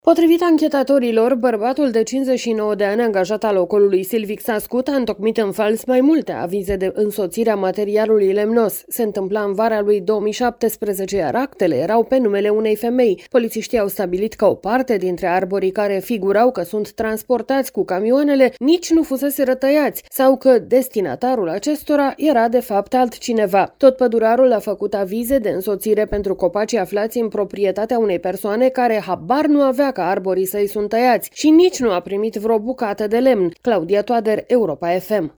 Potrivit anchetatorilor, bărbatul de 59 de ani angajat al ocolului Silvic Sascut a întocmit în fals mai multe avize de însoțire a materialului lemnos. Se întâmpla în vara lui 2017, iar actele erau pe numele unei femei. Polițiștii au stabilit că o parte dintre arborii care figurau că sunt transportați cu camioanele nici nu fusese tăiați sau că destinatarul acestora era de fapt altcineva. Tot pădurarul a făcut avize de însoțire pentru copacii aflați în proprietatea unei persoane care habar nu avea că arborii săi sunt tăiați și nici nu a primit vreo bucată de lemn. Claudia Toader, Europa FM.